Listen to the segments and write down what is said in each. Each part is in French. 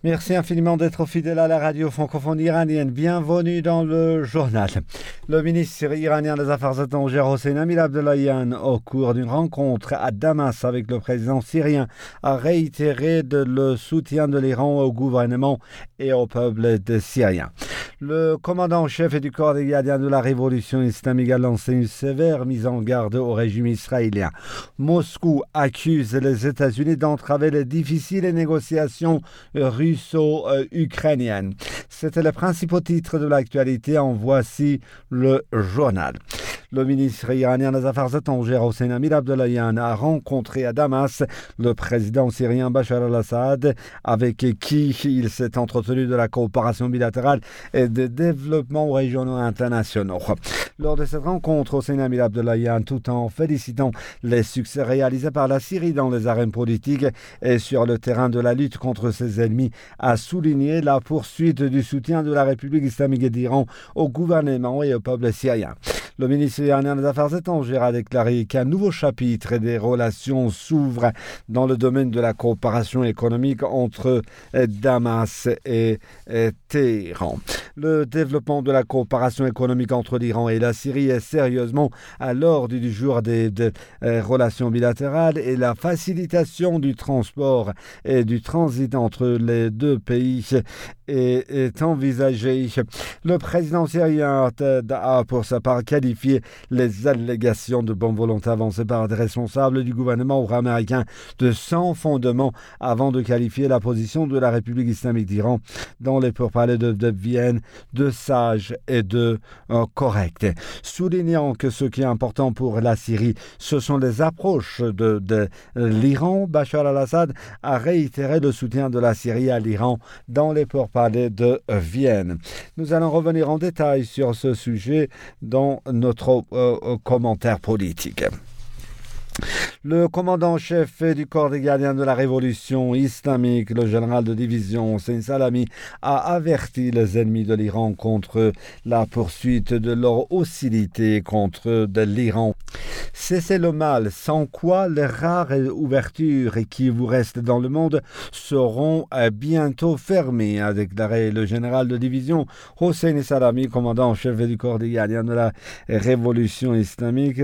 Merci infiniment d'être fidèle à la radio francophone iranienne. Bienvenue dans le journal. Le ministre iranien des Affaires étrangères Hossein Amir-Abdollahian, au cours d'une rencontre à Damas avec le président syrien, a réitéré le soutien de l'Iran au gouvernement et au peuple syrien. Le commandant en chef du corps des gardiens de la révolution islamique a lancé une sévère mise en garde au régime israélien. Moscou accuse les États-Unis d'entraver les difficiles négociations russo-ukrainiennes. C'était le principal titre de l'actualité. En voici le journal. Le ministre iranien des Affaires étrangères Hossein Amir-Abdollahian a rencontré à Damas le président syrien Bachar al-Assad, avec qui il s'est entretenu de la coopération bilatérale et des développements régionaux internationaux. Lors de cette rencontre, Hossein Amir-Abdollahian, tout en félicitant les succès réalisés par la Syrie dans les arènes politiques et sur le terrain de la lutte contre ses ennemis, a souligné la poursuite du soutien de la République islamique d'Iran au gouvernement et au peuple syrien. Le ministre iranien des Affaires étrangères a déclaré qu'un nouveau chapitre des relations s'ouvre dans le domaine de la coopération économique entre Damas et Téhéran. Le développement de la coopération économique entre l'Iran et la Syrie est sérieusement à l'ordre du jour des relations bilatérales, et la facilitation du transport et du transit entre les deux pays est envisagée. Le président syrien a pour sa part qualifié les allégations de bonne volonté avancées par des responsables du gouvernement américain de sans fondement, avant de qualifier la position de la République islamique d'Iran dans les pourparlers de Vienne de sage et de correct. Soulignant que ce qui est important pour la Syrie, ce sont les approches de l'Iran, Bachar al-Assad a réitéré le soutien de la Syrie à l'Iran dans les pourparlers de Vienne. Nous allons revenir en détail sur ce sujet dans notre commentaire politique. Le commandant en chef du corps des gardiens de la révolution islamique, le général de division Hossein Salami, a averti les ennemis de l'Iran contre la poursuite de leur hostilité contre l'Iran. Cessez le mal, sans quoi les rares ouvertures qui vous restent dans le monde seront bientôt fermées, a déclaré le général de division Hossein Salami, commandant en chef du corps des gardiens de la révolution islamique,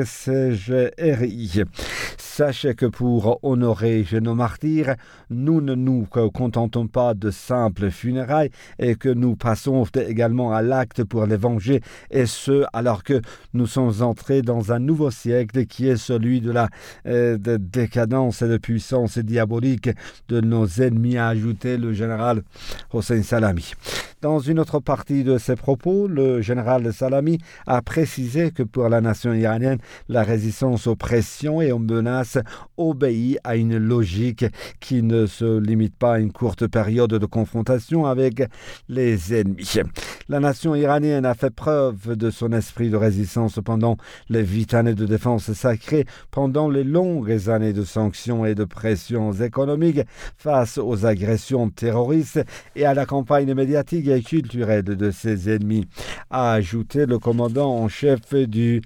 CGRI. Sachez que pour honorer nos martyrs, nous ne nous contentons pas de simples funérailles et que nous passons également à l'acte pour les venger, et ce alors que nous sommes entrés dans un nouveau siècle qui est celui de la décadence et de puissance diabolique de nos ennemis, a ajouté le général Hossein Salami. Dans une autre partie de ses propos, le général Salami a précisé que pour la nation iranienne, la résistance aux pressions et aux menaces obéit à une logique qui ne se limite pas à une courte période de confrontation avec les ennemis. La nation iranienne a fait preuve de son esprit de résistance pendant les 8 années de défense sacrée, pendant les longues années de sanctions et de pressions économiques face aux agressions terroristes et à la campagne médiatique et culturelle de ses ennemis, a ajouté le commandant en chef du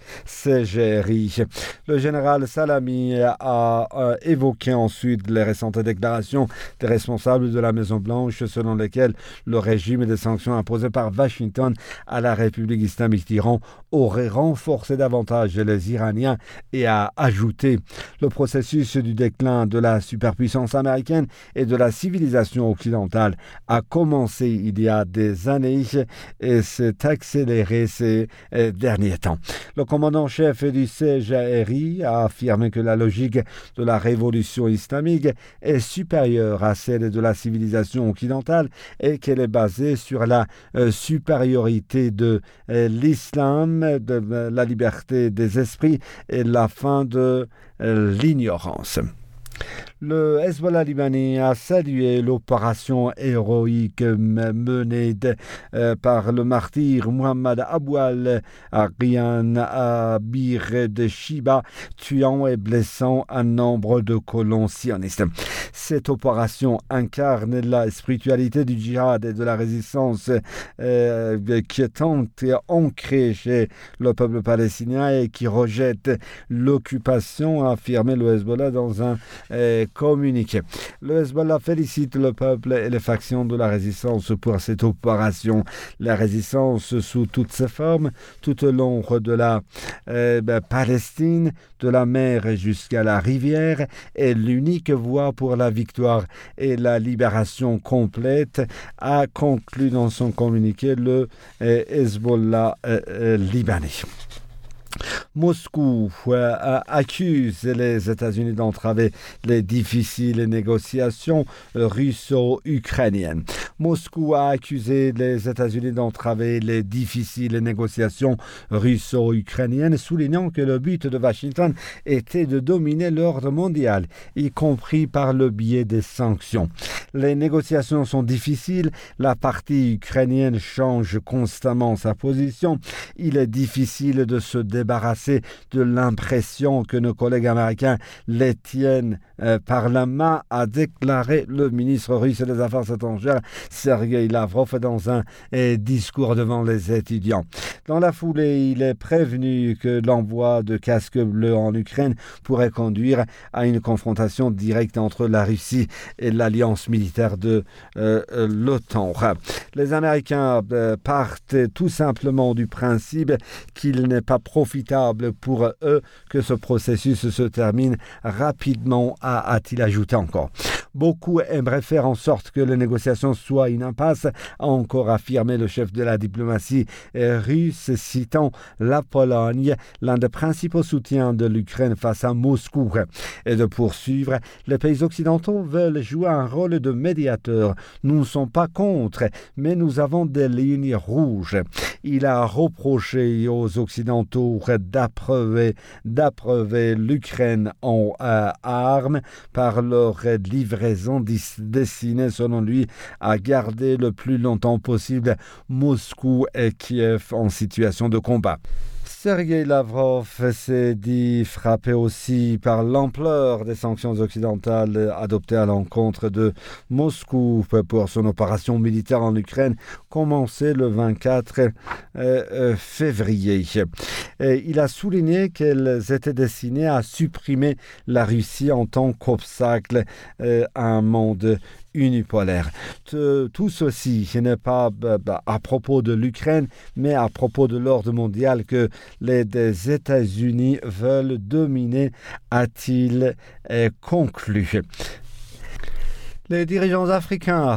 CGRI. Le général Salami a évoqué ensuite les récentes déclarations des responsables de la Maison-Blanche selon lesquelles le régime des sanctions imposées par Washington à la République islamique d'Iran aurait renforcé davantage les Iraniens, et a ajouté: le processus du déclin de la superpuissance américaine et de la civilisation occidentale a commencé il y a des années et s'est accéléré ces derniers temps. Le commandant-chef du CGRI a affirmé que la logique de la révolution islamique est supérieure à celle de la civilisation occidentale et qu'elle est basée sur la supériorité de l'islam, de la liberté des esprits et la fin de l'ignorance. Le Hezbollah libanais a salué l'opération héroïque menée par le martyr Mohamed Aboual Arian à Bir de Shiba, tuant et blessant un nombre de colons sionistes. Cette opération incarne la spiritualité du djihad et de la résistance qui est ancrée chez le peuple palestinien et qui rejette l'occupation, a affirmé le Hezbollah dans un communiqué. Le Hezbollah félicite le peuple et les factions de la résistance pour cette opération. La résistance sous toutes ses formes, tout au long de la Palestine, de la mer jusqu'à la rivière, est l'unique voie pour la victoire et la libération complète, a conclu dans son communiqué le Hezbollah libanais. Moscou accuse les États-Unis d'entraver les difficiles négociations russo-ukrainiennes. Moscou a accusé les États-Unis d'entraver les difficiles négociations russo-ukrainiennes, soulignant que le but de Washington était de dominer l'ordre mondial, y compris par le biais des sanctions. Les négociations sont difficiles, la partie ukrainienne change constamment sa position, il est difficile de se débarrasser de l'impression que nos collègues américains les tiennent par la main, a déclaré le ministre russe des Affaires étrangères Sergueï Lavrov dans un discours devant les étudiants. Dans la foulée, il est prévenu que l'envoi de casques bleus en Ukraine pourrait conduire à une confrontation directe entre la Russie et l'alliance militaire de l'OTAN. Les Américains partent tout simplement du principe qu'il n'est pas profitable pour eux que ce processus se termine rapidement, a-t-il ajouté encore. Beaucoup aimeraient faire en sorte que les négociations soient une impasse, a encore affirmé le chef de la diplomatie russe, citant la Pologne, l'un des principaux soutiens de l'Ukraine face à Moscou, et de poursuivre. Les pays occidentaux veulent jouer un rôle de médiateur. Nous ne sommes pas contre, mais nous avons des lignes rouges. Il a reproché aux Occidentaux d'approuver l'Ukraine en armes par leur livraison destinée, selon lui, à garder le plus longtemps possible Moscou et Kiev en situation de combat. Sergueï Lavrov s'est dit frappé aussi par l'ampleur des sanctions occidentales adoptées à l'encontre de Moscou pour son opération militaire en Ukraine, commencée le 24 février. Il a souligné qu'elles étaient destinées à supprimer la Russie en tant qu'obstacle à un monde unipolaire. Tout ceci n'est pas à propos de l'Ukraine, mais à propos de l'ordre mondial que les États-Unis veulent dominer, a-t-il conclu. Les dirigeants africains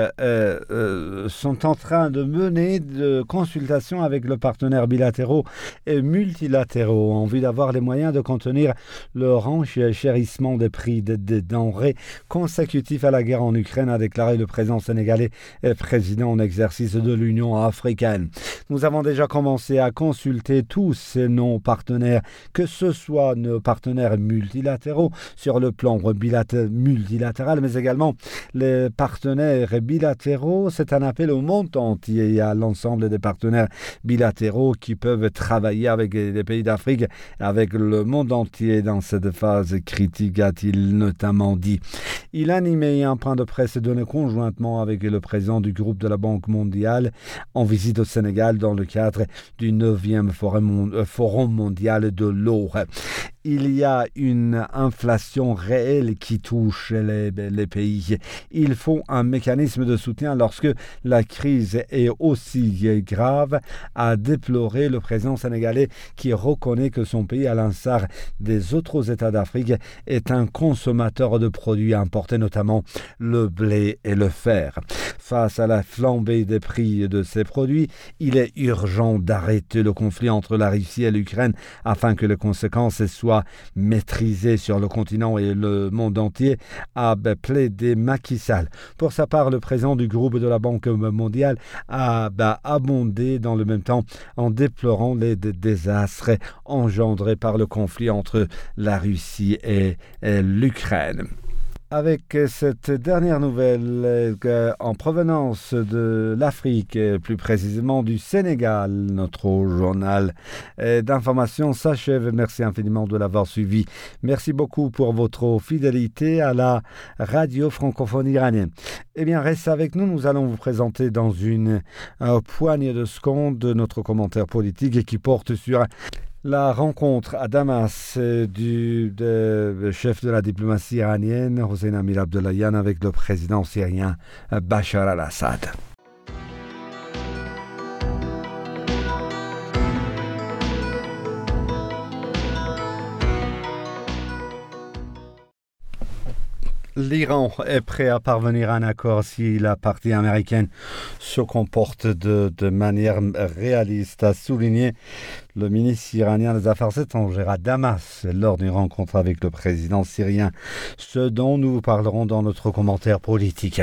sont en train de mener de consultations avec leurs partenaires bilatéraux et multilatéraux en vue d'avoir les moyens de contenir le renchérissement des prix des denrées consécutifs à la guerre en Ukraine, a déclaré le président sénégalais et président en exercice de l'Union africaine. Nous avons déjà commencé à consulter tous nos partenaires, que ce soit nos partenaires multilatéraux sur le plan multilatéral, mais également les partenaires bilatéraux. C'est un appel au monde entier et à l'ensemble des partenaires bilatéraux qui peuvent travailler avec les pays d'Afrique, avec le monde entier dans cette phase critique, a-t-il notamment dit. Il animait un point de presse donné conjointement avec le président du groupe de la Banque mondiale en visite au Sénégal dans le cadre du 9e Forum mondial de l'eau. Il y a une inflation réelle qui touche les pays. Il faut un mécanisme de soutien lorsque la crise est aussi grave, a déploré le président sénégalais qui reconnaît que son pays, à l'instar des autres États d'Afrique, est un consommateur de produits importés, notamment le blé et le fer. Face à la flambée des prix de ces produits, il est urgent d'arrêter le conflit entre la Russie et l'Ukraine afin que les conséquences soient maîtrisées sur le continent et le monde entier, a plaidé Macky Sall. Pour sa part, le président du groupe de la Banque mondiale a abondé dans le même temps en déplorant les désastres engendrés par le conflit entre la Russie et l'Ukraine. Avec cette dernière nouvelle en provenance de l'Afrique, plus précisément du Sénégal, notre journal d'information s'achève. Merci infiniment de l'avoir suivi. Merci beaucoup pour votre fidélité à la radio francophone iranienne. Eh bien, restez avec nous. Nous allons vous présenter dans une poignée de secondes notre commentaire politique qui porte sur La rencontre à Damas du chef de la diplomatie iranienne, Hossein Amir Abdollahian, avec le président syrien Bachar al-Assad. L'Iran est prêt à parvenir à un accord si la partie américaine se comporte de manière réaliste, a souligné le ministre iranien des Affaires étrangères à Damas lors d'une rencontre avec le président syrien, ce dont nous vous parlerons dans notre commentaire politique.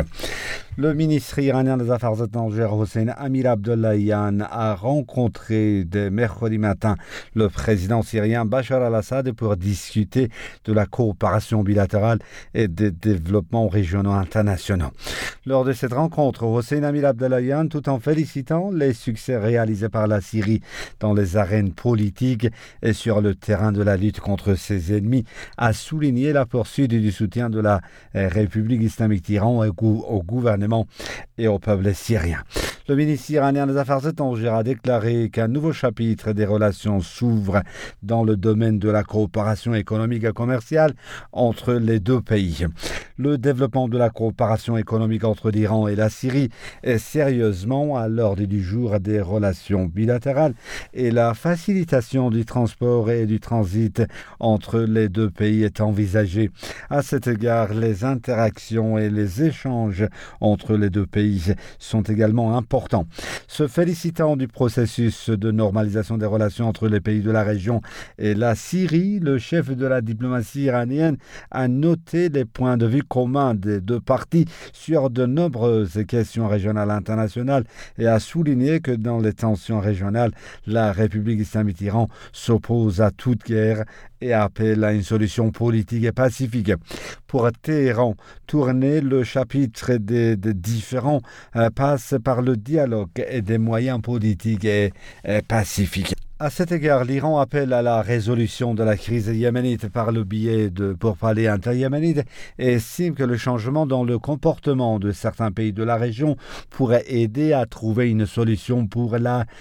Le ministre iranien des Affaires étrangères Hossein Amir Abdollahian a rencontré dès mercredi matin le président syrien Bachar al-Assad pour discuter de la coopération bilatérale et des développements régionaux internationaux. Lors de cette rencontre, Hossein Amir Abdollahian, tout en félicitant les succès réalisés par la Syrie dans les arènes politiques et sur le terrain de la lutte contre ses ennemis, a souligné la poursuite du soutien de la République islamique d'Iran au gouvernement et au peuple syrien. Le ministre iranien des Affaires étrangères a déclaré qu'un nouveau chapitre des relations s'ouvre dans le domaine de la coopération économique et commerciale entre les deux pays. Le développement de la coopération économique entre l'Iran et la Syrie est sérieusement à l'ordre du jour des relations bilatérales et la facilitation du transport et du transit entre les deux pays est envisagée. À cet égard, les interactions et les échanges entre les deux pays sont également importants. Se félicitant du processus de normalisation des relations entre les pays de la région et la Syrie, le chef de la diplomatie iranienne a noté les points de vue communs des deux parties sur de nombreuses questions régionales et internationales et a souligné que dans les tensions régionales, la République islamique d'Iran s'oppose à toute guerre et appelle à une solution politique et pacifique. Pour Téhéran, tourner le chapitre des différends passe par le dialogue et des moyens politiques et pacifiques. À cet égard, l'Iran appelle à la résolution de la crise yéménite par le biais de pourparlers inter-yéménites et estime que le changement dans le comportement de certains pays de la région pourrait aider à trouver une solution pour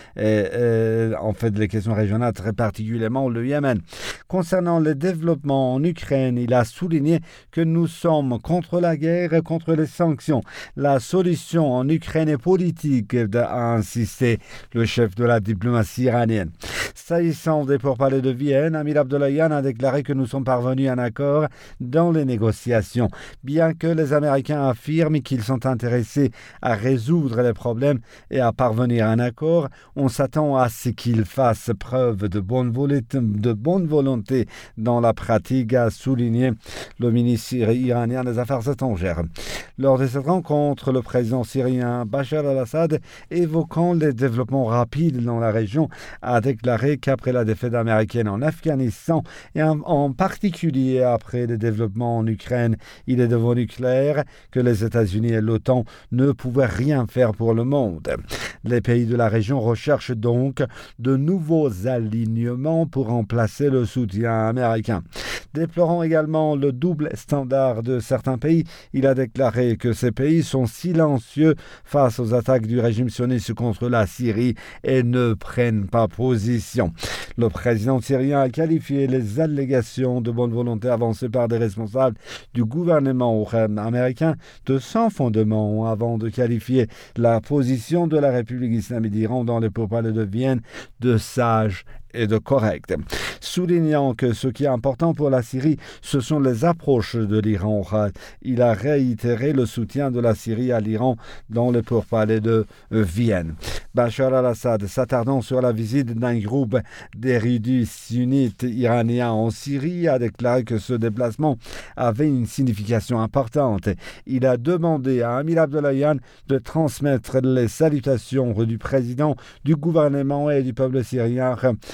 les questions régionales, très particulièrement le Yémen. Concernant le développement en Ukraine, il a souligné que nous sommes contre la guerre et contre les sanctions. La solution en Ukraine est politique, a insisté le chef de la diplomatie iranienne. S'agissant des pourparlers de Vienne, Amir Abdollahian a déclaré que nous sommes parvenus à un accord dans les négociations. Bien que les Américains affirment qu'ils sont intéressés à résoudre les problèmes et à parvenir à un accord, on s'attend à ce qu'ils fassent preuve de bonne volonté dans la pratique, a souligné le ministre iranien des Affaires étrangères. Lors de cette rencontre, le président syrien Bachar al-Assad, évoquant les développements rapides dans la région, a déclaré qu'après la défaite américaine en Afghanistan et en particulier après les développements en Ukraine, il est devenu clair que les États-Unis et l'OTAN ne pouvaient rien faire pour le monde. Les pays de la région recherchent donc de nouveaux alignements pour remplacer le soutien américain. Déplorant également le double standard de certains pays, il a déclaré que ces pays sont silencieux face aux attaques du régime sioniste contre la Syrie et ne prennent pas position. Le président syrien a qualifié les allégations de bonne volonté avancées par des responsables du gouvernement américain de sans fondement avant de qualifier la position de la République islamique d'Iran dans les pourparlers de Vienne de sage et de correct. Soulignant que ce qui est important pour la Syrie, ce sont les approches de l'Iran. Il a réitéré le soutien de la Syrie à l'Iran dans les pourparlers de Vienne. Bachar al-Assad, s'attardant sur la visite d'un groupe d'érudits sunnites iraniens en Syrie, a déclaré que ce déplacement avait une signification importante. Il a demandé à Amir Abdollahian de transmettre les salutations du président, du gouvernement et du peuple syrien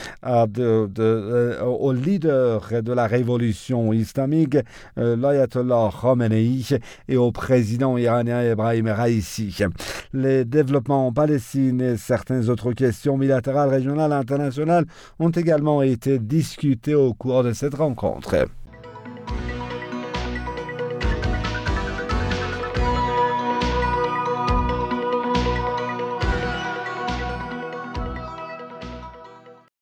au leader de la révolution islamique, l'ayatollah Khamenei, et au président iranien Ebrahim Raïssi. Les développements en Palestine et certaines autres questions bilatérales, régionales et internationales ont également été discutées au cours de cette rencontre.